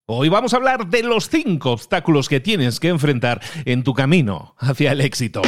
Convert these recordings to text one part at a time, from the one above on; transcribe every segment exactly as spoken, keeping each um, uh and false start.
Hoy vamos a hablar de los cinco obstáculos que tienes que enfrentar en tu camino hacia el éxito.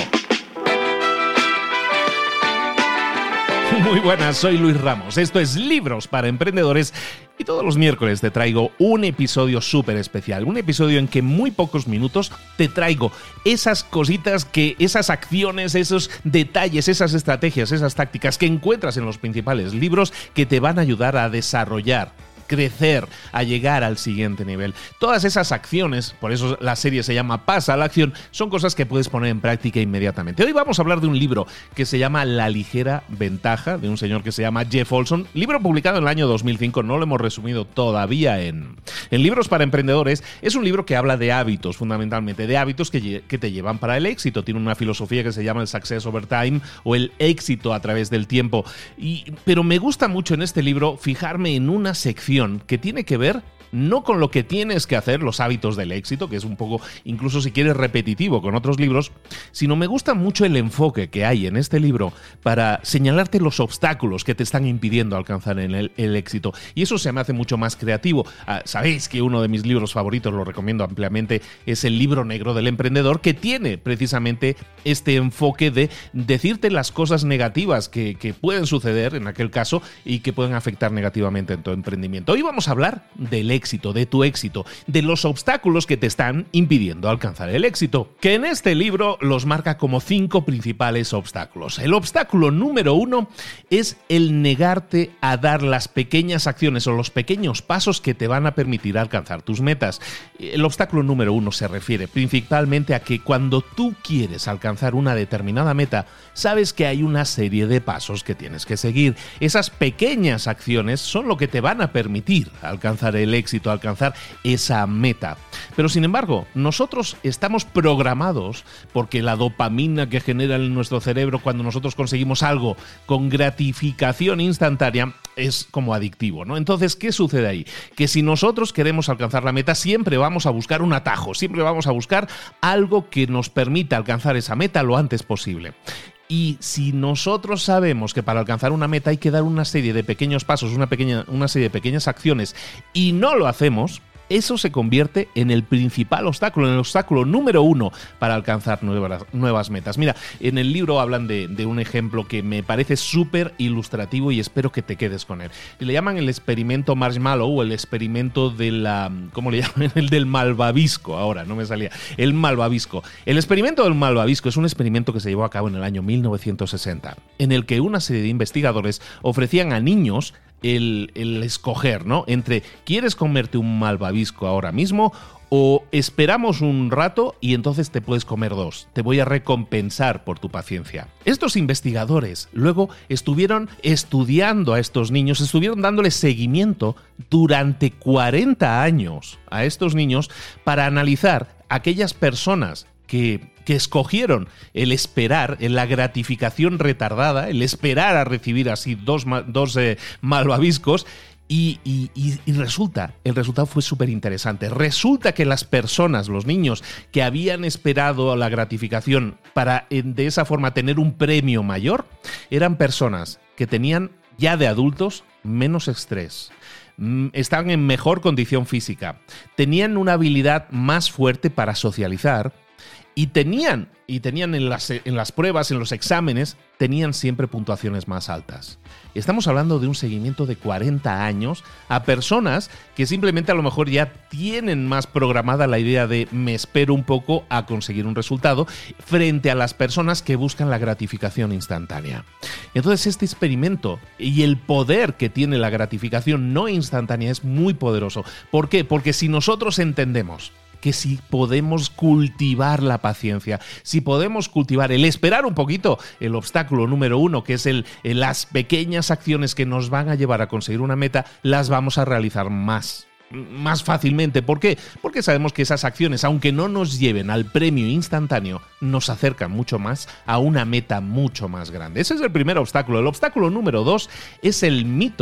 Muy buenas, soy Luis Ramos. Esto es Libros para Emprendedores y todos los miércoles te traigo un episodio súper especial. Un episodio en que en muy pocos minutos te traigo esas cositas, que, esas acciones, esos detalles, esas estrategias, esas tácticas que encuentras en los principales libros que te van a ayudar a desarrollar, crecer, a llegar al siguiente nivel. Todas esas acciones, por eso la serie se llama Pasa a la acción, son cosas que puedes poner en práctica inmediatamente. Hoy vamos a hablar de un libro que se llama La ligera ventaja, de un señor que se llama Jeff Olson, libro publicado en el año dos mil cinco, no lo hemos resumido todavía en, en Libros para Emprendedores. Es un libro que habla de hábitos, fundamentalmente, de hábitos que, que te llevan para el éxito. Tiene una filosofía que se llama el Success Over Time o el éxito a través del tiempo. Y, pero me gusta mucho en este libro fijarme en una sección que tiene que ver no con lo que tienes que hacer, los hábitos del éxito, que es un poco, incluso si quieres, repetitivo con otros libros, sino me gusta mucho el enfoque que hay en este libro para señalarte los obstáculos que te están impidiendo alcanzar el, el éxito. Y eso se me hace mucho más creativo. Ah, sabéis que uno de mis libros favoritos, lo recomiendo ampliamente, es el Libro Negro del Emprendedor, que tiene precisamente este enfoque de decirte las cosas negativas que, que pueden suceder en aquel caso y que pueden afectar negativamente en tu emprendimiento. Hoy vamos a hablar del éxito. éxito, de tu éxito, de los obstáculos que te están impidiendo alcanzar el éxito, que en este libro los marca como cinco principales obstáculos. El obstáculo número uno es el negarte a dar las pequeñas acciones o los pequeños pasos que te van a permitir alcanzar tus metas. El obstáculo número uno se refiere principalmente a que cuando tú quieres alcanzar una determinada meta, sabes que hay una serie de pasos que tienes que seguir. Esas pequeñas acciones son lo que te van a permitir alcanzar el éxito, alcanzar esa meta. Pero sin embargo, nosotros estamos programados porque la dopamina que genera en nuestro cerebro cuando nosotros conseguimos algo con gratificación instantánea es como adictivo, ¿no? Entonces, ¿qué sucede ahí? Que si nosotros queremos alcanzar la meta, siempre vamos a buscar un atajo, siempre vamos a buscar algo que nos permita alcanzar esa meta lo antes posible. Y si nosotros sabemos que para alcanzar una meta hay que dar una serie de pequeños pasos, una, pequeña, una serie de pequeñas acciones, y no lo hacemos, eso se convierte en el principal obstáculo, en el obstáculo número uno para alcanzar nuevas, nuevas metas. Mira, en el libro hablan de, de un ejemplo que me parece súper ilustrativo y espero que te quedes con él. Le llaman el experimento Marshmallow o el experimento de la... ¿Cómo le llaman? El del malvavisco, ahora no me salía. El malvavisco. El experimento del malvavisco es un experimento que se llevó a cabo en el año mil novecientos sesenta, en el que una serie de investigadores ofrecían a niños El, el escoger, ¿no? Entre ¿quieres comerte un malvavisco ahora mismo o esperamos un rato y entonces te puedes comer dos? Te voy a recompensar por tu paciencia. Estos investigadores luego estuvieron estudiando a estos niños, estuvieron dándoles seguimiento durante cuarenta años a estos niños para analizar aquellas personas que, que escogieron el esperar, en la gratificación retardada, el esperar a recibir así dos, dos eh, malvaviscos, y, y, y, y resulta, el resultado fue súper interesante. Resulta que las personas, los niños que habían esperado la gratificación para de esa forma tener un premio mayor, eran personas que tenían ya de adultos menos estrés, estaban en mejor condición física, tenían una habilidad más fuerte para socializar, Y tenían, y tenían en las, en las pruebas, en los exámenes, tenían siempre puntuaciones más altas. Estamos hablando de un seguimiento de cuarenta años a personas que simplemente a lo mejor ya tienen más programada la idea de me espero un poco a conseguir un resultado, frente a las personas que buscan la gratificación instantánea. Entonces este experimento y el poder que tiene la gratificación no instantánea es muy poderoso. ¿Por qué? Porque si nosotros entendemos que si podemos cultivar la paciencia, si podemos cultivar el esperar un poquito, el obstáculo número uno, que es el, el las pequeñas acciones que nos van a llevar a conseguir una meta, las vamos a realizar más, más fácilmente. ¿Por qué? Porque sabemos que esas acciones, aunque no nos lleven al premio instantáneo, nos acercan mucho más a una meta mucho más grande. Ese es el primer obstáculo. El obstáculo número dos es el mito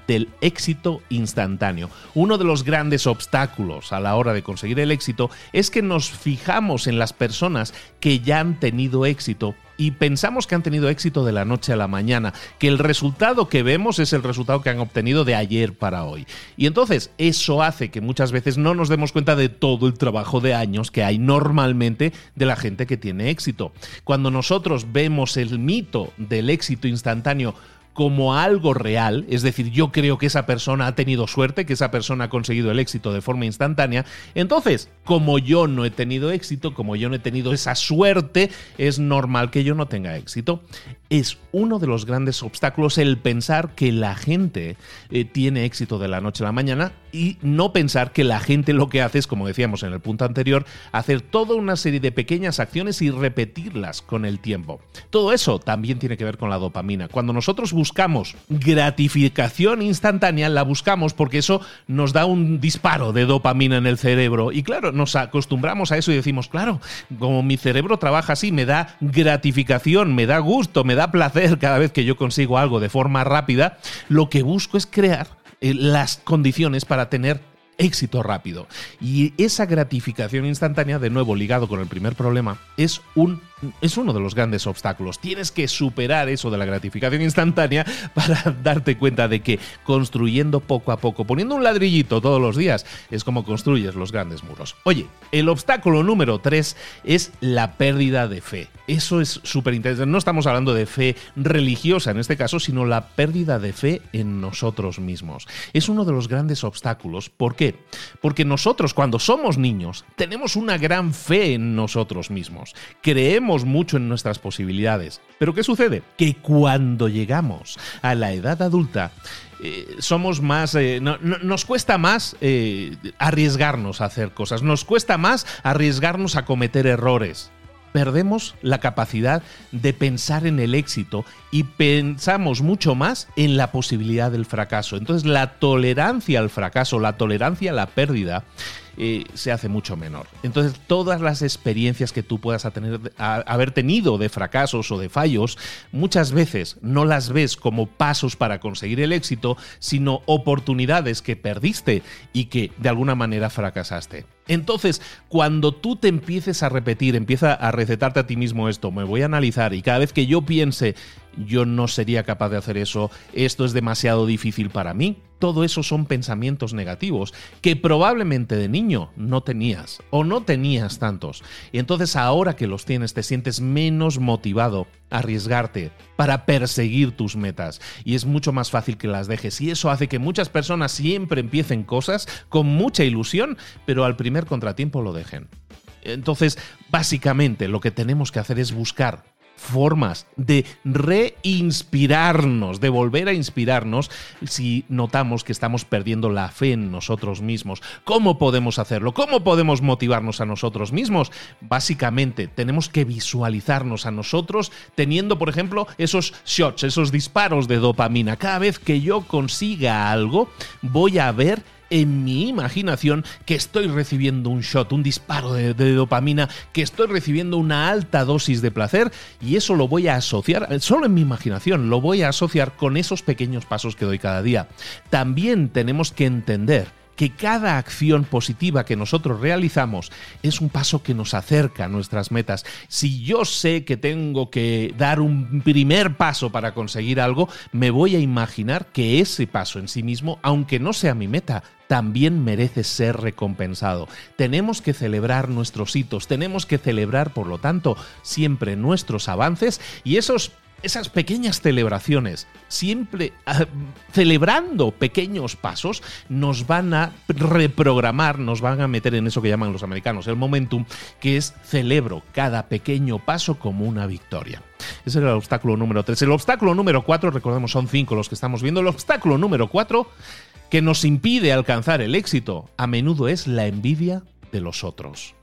del éxito instantáneo. Uno de los grandes obstáculos a la hora de conseguir el éxito es que nos fijamos en las personas que ya han tenido éxito y pensamos que han tenido éxito de la noche a la mañana, que el resultado que vemos es el resultado que han obtenido de ayer para hoy. Y entonces eso hace que muchas veces no nos demos cuenta de todo el trabajo de años que hay normalmente de la gente que tiene éxito. Cuando nosotros vemos el mito del éxito instantáneo como algo real, es decir, yo creo que esa persona ha tenido suerte, que esa persona ha conseguido el éxito de forma instantánea, entonces, como yo no he tenido éxito, como yo no he tenido esa suerte, es normal que yo no tenga éxito. Es uno de los grandes obstáculos el pensar que la gente eh, tiene éxito de la noche a la mañana y no pensar que la gente lo que hace es, como decíamos en el punto anterior, hacer toda una serie de pequeñas acciones y repetirlas con el tiempo. Todo eso también tiene que ver con la dopamina. Cuando nosotros buscamos gratificación instantánea, la buscamos porque eso nos da un disparo de dopamina en el cerebro. Y claro, nos acostumbramos a eso y decimos, claro, como mi cerebro trabaja así, me da gratificación, me da gusto, me da placer cada vez que yo consigo algo de forma rápida, lo que busco es crear eh, las condiciones para tener éxito rápido. Y esa gratificación instantánea, de nuevo ligado con el primer problema, es un es uno de los grandes obstáculos. Tienes que superar eso de la gratificación instantánea para darte cuenta de que construyendo poco a poco, poniendo un ladrillito todos los días, es como construyes los grandes muros. Oye, el obstáculo número tres es la pérdida de fe. Eso es súper interesante. No estamos hablando de fe religiosa en este caso, sino la pérdida de fe en nosotros mismos. Es uno de los grandes obstáculos. ¿Por qué? Porque nosotros, cuando somos niños, tenemos una gran fe en nosotros mismos. Creemos mucho en nuestras posibilidades. ¿Pero qué sucede? Que cuando llegamos a la edad adulta, eh, somos más... Eh, no, no, nos cuesta más eh, arriesgarnos a hacer cosas. Nos cuesta más arriesgarnos a cometer errores. Perdemos la capacidad de pensar en el éxito y pensamos mucho más en la posibilidad del fracaso. Entonces, la tolerancia al fracaso, la tolerancia a la pérdida, eh, se hace mucho menor. Entonces, todas las experiencias que tú puedas tener, a, haber tenido de fracasos o de fallos, muchas veces no las ves como pasos para conseguir el éxito, sino oportunidades que perdiste y que de alguna manera fracasaste. Entonces, cuando tú te empieces a repetir, empieza a recetarte a ti mismo esto, me voy a analizar y cada vez que yo piense, yo no sería capaz de hacer eso, esto es demasiado difícil para mí, todo eso son pensamientos negativos que probablemente de niño no tenías o no tenías tantos. Y entonces ahora que los tienes te sientes menos motivado a arriesgarte para perseguir tus metas y es mucho más fácil que las dejes. Y eso hace que muchas personas siempre empiecen cosas con mucha ilusión, pero al primer contratiempo lo dejen. Entonces, básicamente lo que tenemos que hacer es buscar formas de reinspirarnos, de volver a inspirarnos si notamos que estamos perdiendo la fe en nosotros mismos. ¿Cómo podemos hacerlo? ¿Cómo podemos motivarnos a nosotros mismos? Básicamente, tenemos que visualizarnos a nosotros teniendo, por ejemplo, esos shots, esos disparos de dopamina. Cada vez que yo consiga algo, voy a ver en mi imaginación que estoy recibiendo un shot, un disparo de, de dopamina, que estoy recibiendo una alta dosis de placer y eso lo voy a asociar, solo en mi imaginación, lo voy a asociar con esos pequeños pasos que doy cada día. También tenemos que entender que cada acción positiva que nosotros realizamos es un paso que nos acerca a nuestras metas. Si yo sé que tengo que dar un primer paso para conseguir algo, me voy a imaginar que ese paso en sí mismo, aunque no sea mi meta, también merece ser recompensado. Tenemos que celebrar nuestros hitos, tenemos que celebrar, por lo tanto, siempre nuestros avances y esos Esas pequeñas celebraciones, siempre uh, celebrando pequeños pasos, nos van a reprogramar, nos van a meter en eso que llaman los americanos el momentum, que es celebro cada pequeño paso como una victoria. Ese era el obstáculo número tres. El obstáculo número cuatro, recordemos, son cinco los que estamos viendo. El obstáculo número cuatro, que nos impide alcanzar el éxito, a menudo es la envidia de los otros.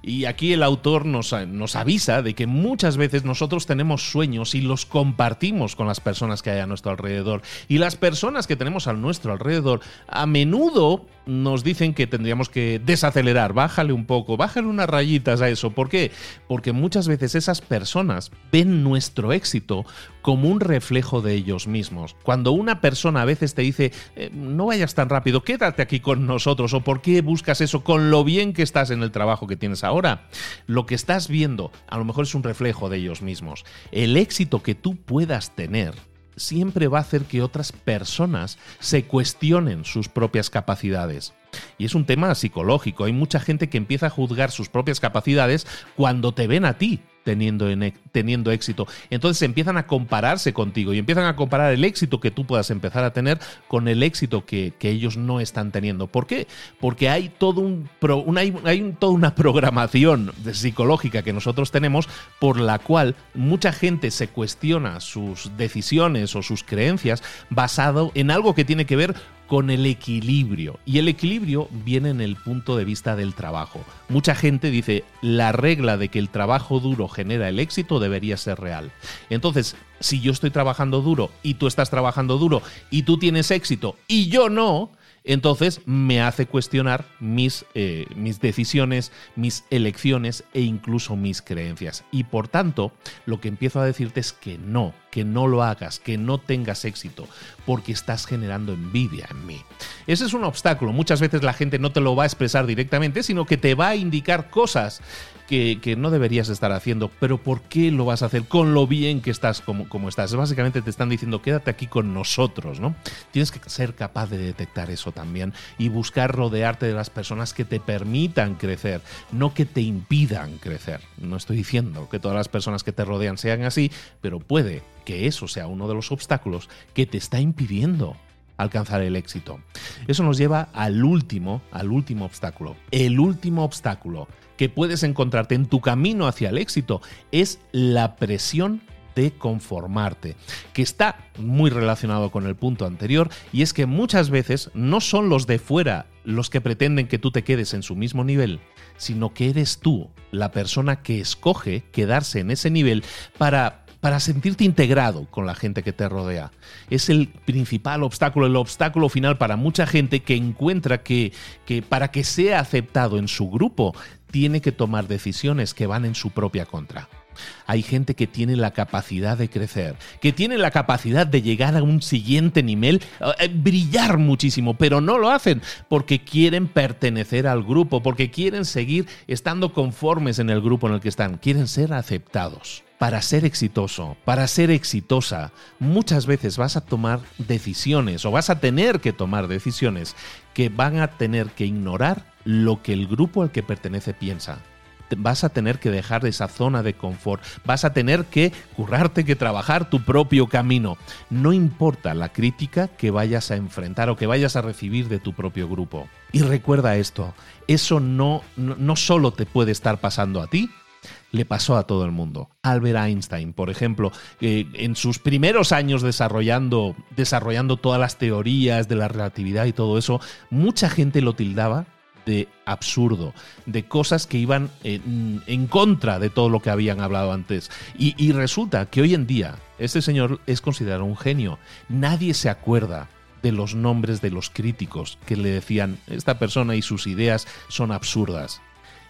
Y aquí el autor nos, nos avisa de que muchas veces nosotros tenemos sueños y los compartimos con las personas que hay a nuestro alrededor. Y las personas que tenemos a nuestro alrededor a menudo nos dicen que tendríamos que desacelerar, bájale un poco, bájale unas rayitas a eso. ¿Por qué? Porque muchas veces esas personas ven nuestro éxito como un reflejo de ellos mismos. Cuando una persona a veces te dice, eh, no vayas tan rápido, quédate aquí con nosotros, o ¿por qué buscas eso con lo bien que estás en el trabajo que tienes ahora? Lo que estás viendo a lo mejor es un reflejo de ellos mismos. El éxito que tú puedas tener siempre va a hacer que otras personas se cuestionen sus propias capacidades. Y es un tema psicológico. Hay mucha gente que empieza a juzgar sus propias capacidades cuando te ven a ti teniendo, en, teniendo éxito. Entonces empiezan a compararse contigo y empiezan a comparar el éxito que tú puedas empezar a tener con el éxito que, que ellos no están teniendo. ¿Por qué? Porque hay, todo un, una, hay, hay un, toda una programación psicológica que nosotros tenemos por la cual mucha gente se cuestiona sus decisiones o sus creencias basado en algo que tiene que ver con el equilibrio. Y el equilibrio viene en el punto de vista del trabajo. Mucha gente dice, la regla de que el trabajo duro genera el éxito debería ser real. Entonces, si yo estoy trabajando duro y tú estás trabajando duro y tú tienes éxito y yo no, entonces me hace cuestionar mis, eh, mis decisiones, mis elecciones e incluso mis creencias. Y por tanto, lo que empiezo a decirte es que no, que no lo hagas, que no tengas éxito, porque estás generando envidia en mí. Ese es un obstáculo. Muchas veces la gente no te lo va a expresar directamente, sino que te va a indicar cosas que, que no deberías estar haciendo. Pero ¿por qué lo vas a hacer con lo bien que estás como, como estás? Básicamente te están diciendo, quédate aquí con nosotros, ¿no? Tienes que ser capaz de detectar eso también y buscar rodearte de las personas que te permitan crecer, no que te impidan crecer. No estoy diciendo que todas las personas que te rodean sean así, pero puede que eso sea uno de los obstáculos que te está impidiendo alcanzar el éxito. Eso nos lleva al último, al último obstáculo. El último obstáculo que puedes encontrarte en tu camino hacia el éxito es la presión de conformarte, que está muy relacionado con el punto anterior, y es que muchas veces no son los de fuera los que pretenden que tú te quedes en su mismo nivel, sino que eres tú la persona que escoge quedarse en ese nivel para para sentirte integrado con la gente que te rodea. Es el principal obstáculo, el obstáculo final para mucha gente que encuentra que, que para que sea aceptado en su grupo, tiene que tomar decisiones que van en su propia contra. Hay gente que tiene la capacidad de crecer, que tiene la capacidad de llegar a un siguiente nivel, eh, brillar muchísimo, pero no lo hacen porque quieren pertenecer al grupo, porque quieren seguir estando conformes en el grupo en el que están, quieren ser aceptados. Para ser exitoso, para ser exitosa, muchas veces vas a tomar decisiones o vas a tener que tomar decisiones que van a tener que ignorar lo que el grupo al que pertenece piensa. Vas a tener que dejar esa zona de confort, vas a tener que currarte, que trabajar tu propio camino. No importa la crítica que vayas a enfrentar o que vayas a recibir de tu propio grupo. Y recuerda esto, eso no, no, no solo te puede estar pasando a ti, le pasó a todo el mundo. Albert Einstein, por ejemplo, eh, en sus primeros años desarrollando, desarrollando todas las teorías de la relatividad y todo eso, mucha gente lo tildaba de absurdo, de cosas que iban en, en contra de todo lo que habían hablado antes. Y, y resulta que hoy en día este señor es considerado un genio. Nadie se acuerda de los nombres de los críticos que le decían, esta persona y sus ideas son absurdas.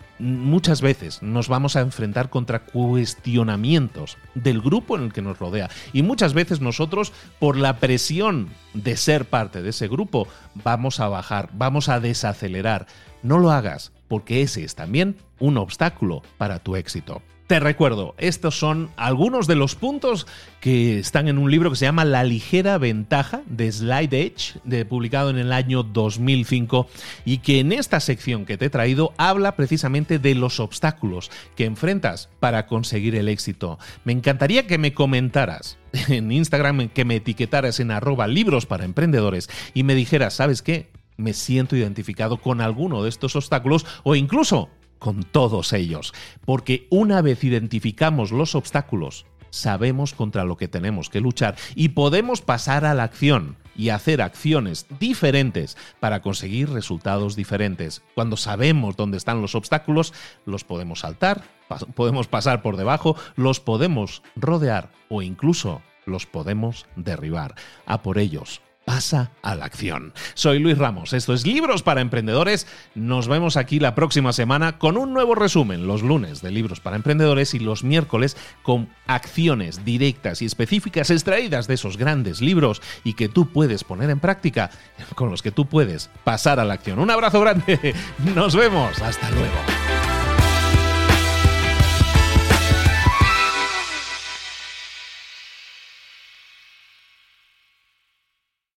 Muchas veces nos vamos a enfrentar contra cuestionamientos del grupo en el que nos rodea, y muchas veces nosotros, por la presión de ser parte de ese grupo, vamos a bajar, vamos a desacelerar. No lo hagas, porque ese es también un obstáculo para tu éxito. Te recuerdo, estos son algunos de los puntos que están en un libro que se llama La ligera ventaja, de Slide Edge, de, publicado en el año dos mil cinco, y que en esta sección que te he traído habla precisamente de los obstáculos que enfrentas para conseguir el éxito. Me encantaría que me comentaras en Instagram, que me etiquetaras en arroba libros para emprendedores y me dijeras, ¿sabes qué? Me siento identificado con alguno de estos obstáculos o incluso con todos ellos, porque una vez identificamos los obstáculos, sabemos contra lo que tenemos que luchar y podemos pasar a la acción y hacer acciones diferentes para conseguir resultados diferentes. Cuando sabemos dónde están los obstáculos, los podemos saltar, pas- podemos pasar por debajo, los podemos rodear o incluso los podemos derribar. A por ellos. Pasa a la acción. Soy Luis Ramos, esto es Libros para Emprendedores. Nos vemos aquí la próxima semana con un nuevo resumen, los lunes de Libros para Emprendedores y los miércoles con acciones directas y específicas extraídas de esos grandes libros y que tú puedes poner en práctica, con los que tú puedes pasar a la acción. Un abrazo grande, nos vemos, hasta luego.